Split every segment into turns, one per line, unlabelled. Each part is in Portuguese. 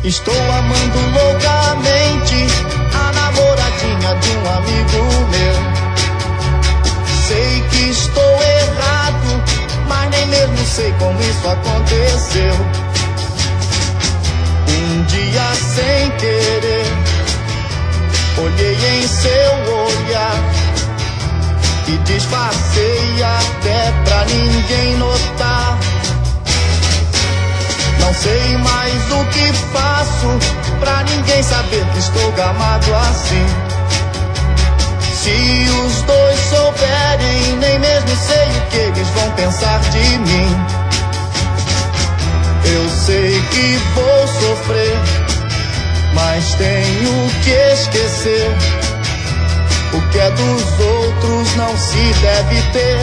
Estou amando loucamente a namoradinha de um amigo meu. Sei que estou errado, mas nem mesmo sei como isso aconteceu. Um dia sem querer, olhei em seu olhar e disfarcei até pra ninguém notar. Não sei mais o que faço pra ninguém saber que estou gamado assim. Se os dois souberem, nem mesmo sei o que eles vão pensar de mim. Eu sei que vou sofrer, mas tenho que esquecer. O que é dos outros não se deve ter.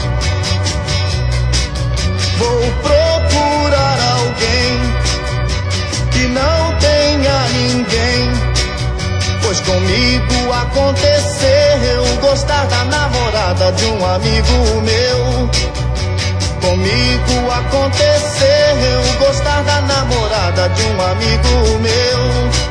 Vou procurar alguém que não tenha ninguém, pois comigo aconteceu gostar da namorada de um amigo meu. Comigo aconteceu gostar da namorada de um amigo meu.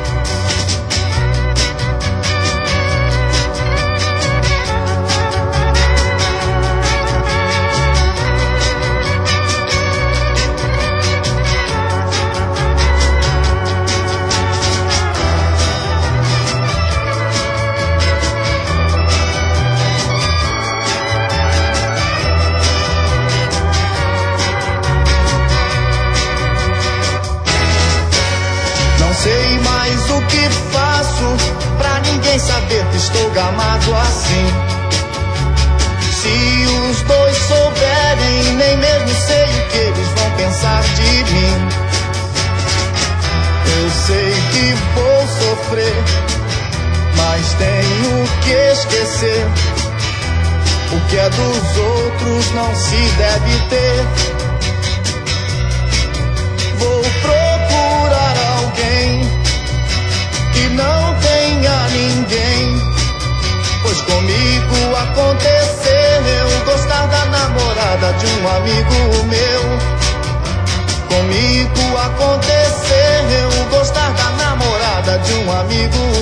Sei mais o que faço pra ninguém saber que estou gamado assim. Se os dois souberem, nem mesmo sei o que eles vão pensar de mim. Eu sei que vou sofrer, mas tenho que esquecer. O que é dos outros não se deve ter. Vou procurar alguém que não tenha ninguém, pois comigo aconteceu gostar da namorada de um amigo meu. Comigo aconteceu gostar da namorada de um amigo